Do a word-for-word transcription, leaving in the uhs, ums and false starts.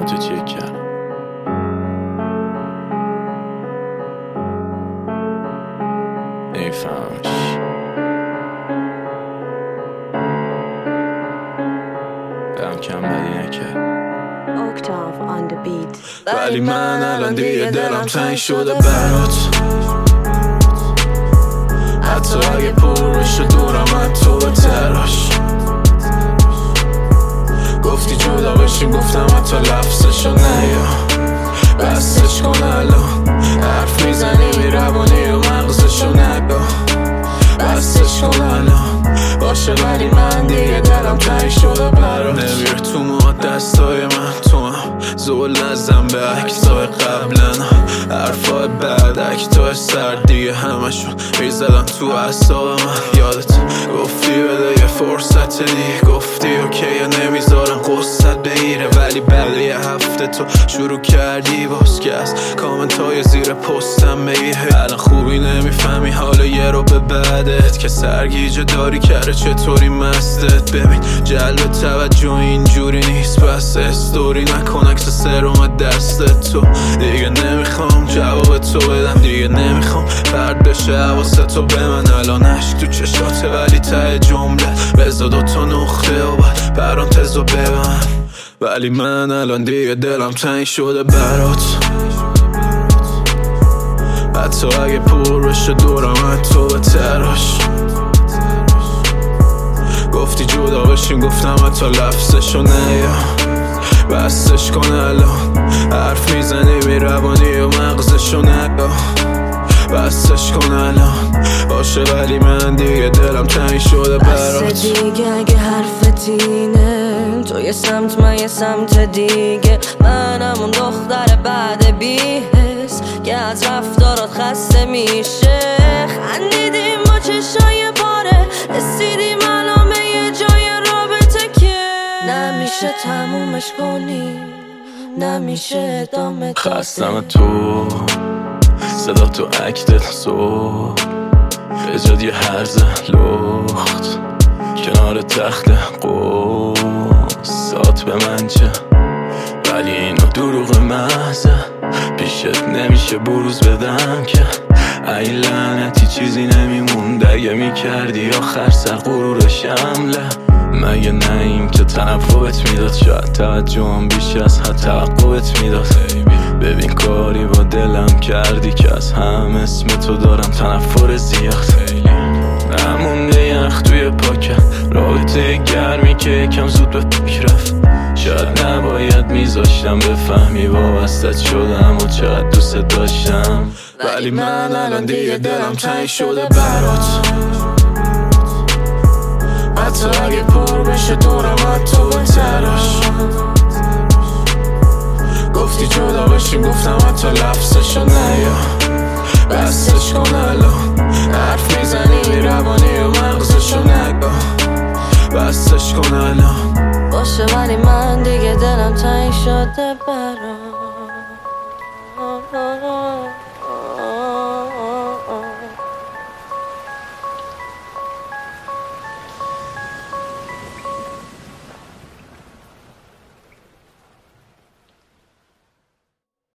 تو چک کردم. نمیفهمش برم کم بدی نکرد Octave on the beat. ولی من الان دیگه دلم تنگ شده برات، حتی اگه پر بشه دورم از تو بتراش. گفتی جدا بشیم گفتم حتی لفظشو نیا، بستش کن الان حرف میزنی میروانی و مغزشو نگاه. بستش کن الان باشه ولی من دیگه دلم تنگ شده برات. نمیره تو ما دستای من تو هم زول نزن به عکسای قبلنا، حرفای بعد اکتای سر دیگه همشون میزدن تو اعصاب من. یادت گفتی بده یه فرصت دیگه، گفتی اوکیه نمیذارم قصت بگیره، ولی بعد یه هفته تو شروع کردی باز که از کامنت های زیر پستم بگیره. الان خوبی نمیفهمی حالا یه رو به بعدت که سرگیجه داری کرده چطوری مستت. ببین جلب توجه اینجوری نیست، پس استوری نکن عکس سرم دستت. تو دیگه نمیخوام جواب تو بدم، دیگه نمیخوام پرد بشه حواست تو به من. الان عشق تو چشاته ولی ته جمله بذار دوتا نقطه و بعد پرانتزو ببن. ولی من الان دیگه دلم تنگ شده برات، حتی اگه پر بشه دورم از تو بتراش. گفتی جدا بشیم گفتم حتی لفظشو نیا، بستش کن الان حرف میزنی میروانی و مغزشو نگاه. بستش کن الان باشه ولی من دیگه دلم تنگ شده برات. بس دیگه اگه حرفت اینه، تو یه سمت من یه سمت دیگه، من همون دختر بعد بی‌حس که از رفتارات خسته میشه. خندیدیم با چشای پاره، رسیدیم الان به یه جای رابطه که نمیشه تمومش کنیم، نمیشه ادامه داده. خستم تو صدا تو اکتت صبح به جاد یه هرزه لخت کنار تخت قصات به من چه، ولی اینو دروغ محضه پیشت نمیشه بروز بدم که ای لعنتی چیزی نمیموند اگه میکردی آخر سر غرور شمله. مگه نه این که تنفرت میداد، شاید توجهم بیش از حد توقعت میداد. ببین کاری با دلم کردی که از هم اسم تو دارم تنفر زیاد. نمونده یخ توی پاکم، رابطه گرمی که یکم زود به فکر رفت. شاید نباید میذاشتم بفهمی وابستت شدم و چقدر دوست داشتم. ولی من الان دیگه دلم تنگ شده برات، حتی اگه پر بشه دورم از تو بتراش. گفتی جدا بشیم گفتم حتی لفظشو نیا، بستش کن الان حرف میزنی میروانی و مغزشو نگاه. بستش کن الان باشه ولی من دیگه دلم تنگ شده برات.